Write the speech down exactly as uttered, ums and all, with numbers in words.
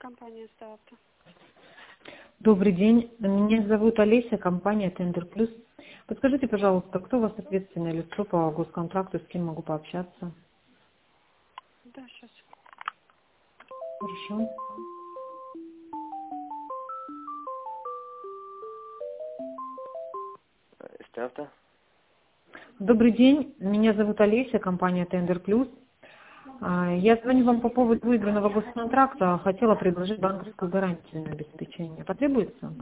компания «Ставка». Добрый день. Меня зовут Олеся, компания Тендер Плюс. Подскажите, пожалуйста, кто у вас ответственное лицо по госконтракту, с кем могу пообщаться? Да, сейчас. Хорошо. Ставка. Добрый день. Меня зовут Олеся, компания Тендер Плюс. А, Я звоню вам по поводу выигранного госконтракта. Хотела предложить банковскую гарантию на обеспечение. Потребуется?